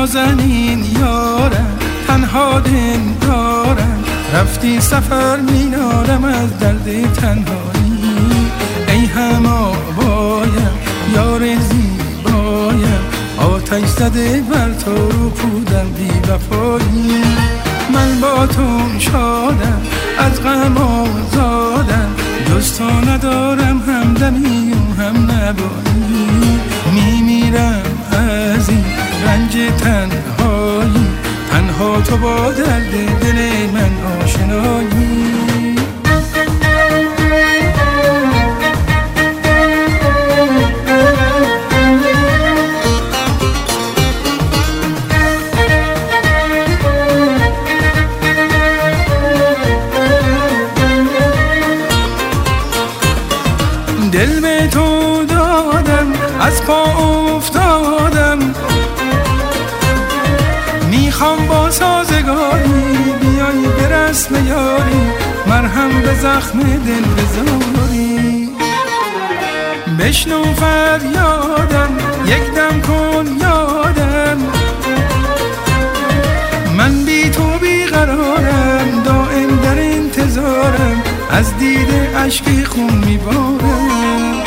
نازنین یارم تنها دلدارم، رفتی سفر مینارم از درد تنهایی. ای هماوایم یار زیبایم، آتش زده بر تو رو پودم بی وفایی. من با تو شادم از غم آزادم، جز تو ندارم همدمی و هم نبایی. میمیرم از این رنج تنهایی، تنها تو با درد دل من آشنایی. دل به تو دادم از پا افتادم، میخوام با سازگاری بیای به رسم یاری، مرهم به زخم دل بذاری. بشنو فریادم یک دم کن یادم، من بی تو بیقرارم دائم در انتظارم، از دیده اشکی خون میبارم.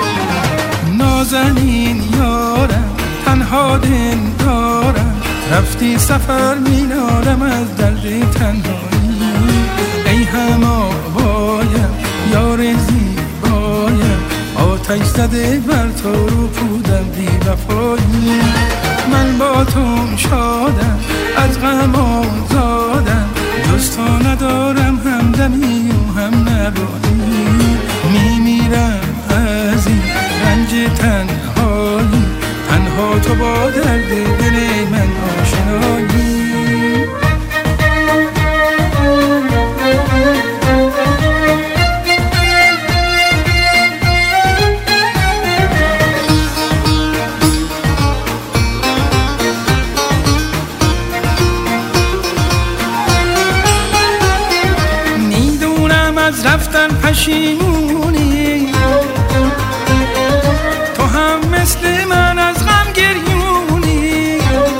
نازنین یارم تنها دلدارم، رفتی سفر مینارم از درد تنهایی. ای هماوایم یار زیبایم، آتش زده بر تو رو پودم بی وفایی. من با تو شادم از غم آزادم، جز تو ندارم همدمی و هم نبایی. میمیرم از این رنج تنهایی، تنها تو با درد دل من آشنایی. از رفتن پشیمونی، تو هم مثل من از غم گریونی.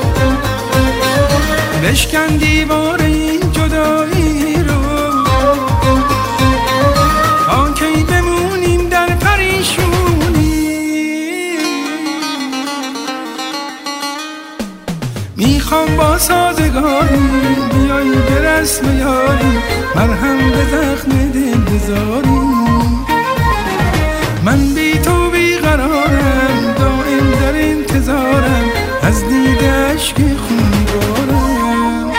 بشکن دیوار این جدایی رو، تا کی بمونیم در پریشونی. میخوام با سازگاری بیایی به رسم یاری، مرهم به زخم دل بذاری. من بی تو بیقرارم دائم در انتظارم، از دیده اشکی خون میبارم.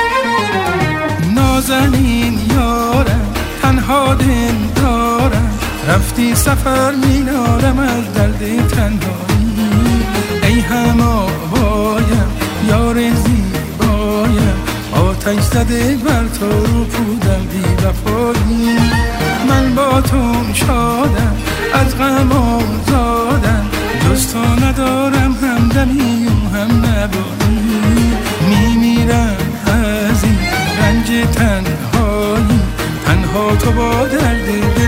نازنین یارم تنها دلدارم، رفتی سفر مینارم از درد تنهایی. ای هماوایم یار زیبایم، آتش زده بر تو رو پودم بی وفایی. من با تو شادم از غم آزادم، جز تو ندارم همدمی و هم نبایی. میمیرم از این رنج تنهایی، تنها تو با درد